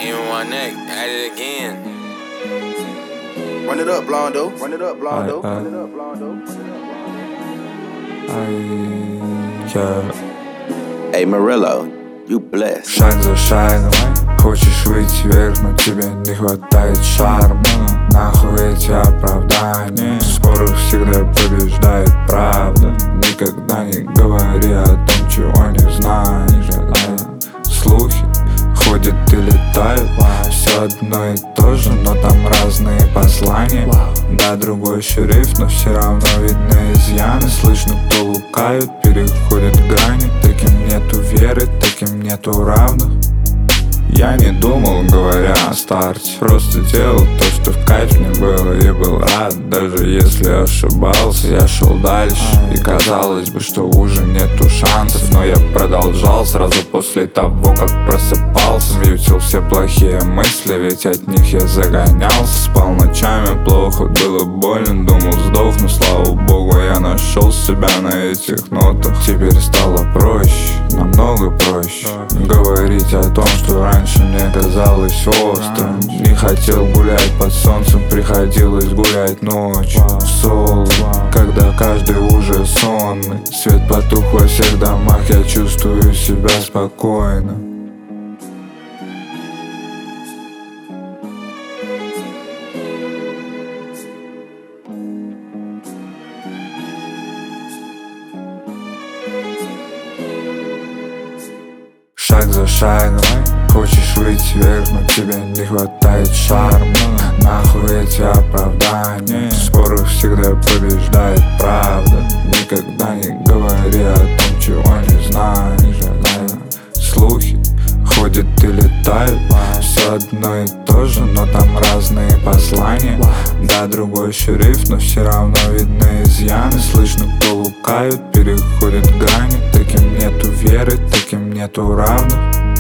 Even my neck, at it again. Run it up, Blondo. Run it up, Blondo. Run it up, Blondo. Hey, Morello, you blessed. Шаг за шагом, хочешь выйти вверх, но тебе не хватает шарма. Нахуй эти оправдания, в спорах всегда побеждает правда. Никогда не говори о том, чего не знаешь. Слухи ходят и летают, все одно и то же, но там разные послания. Да, другой шрифт, но все равно видны изъяны. Слышно, кто лукавит, переходит грани. Таким нету веры, таким нету равных. Я не думал, говоря о старте, просто делал то, что в кайф мне было, и был рад. Даже если ошибался, я шел дальше, и казалось бы, что уже нету шансов. Но я продолжал сразу после того, как просыпался. Мьютил все плохие мысли, ведь от них я загонялся. Спал ночами плохо, было больно, думал сдохну. Слава богу, я нашел себя на этих нотах. Теперь стало проще, намного проще говорить о том, что раньше мне казалось острым. Не хотел гулять под солнцем, приходилось гулять ночью в соло, когда каждый уже сонный. Свет потух во всех домах, я чувствую себя спокойно. Шаг за шагом, хочешь выйти вверх, но тебе не хватает шарма. Нахуй эти оправдания, в спорах всегда побеждает правда. Никогда не говори о том, чего не знаешь. Слухи ходят и летают, все одно и то же, но там разные послания. Да, другой шрифт, но все равно видны изъяны. Слышно, кто лукавит, переходит грани. Таким нету веры, таким нету равных.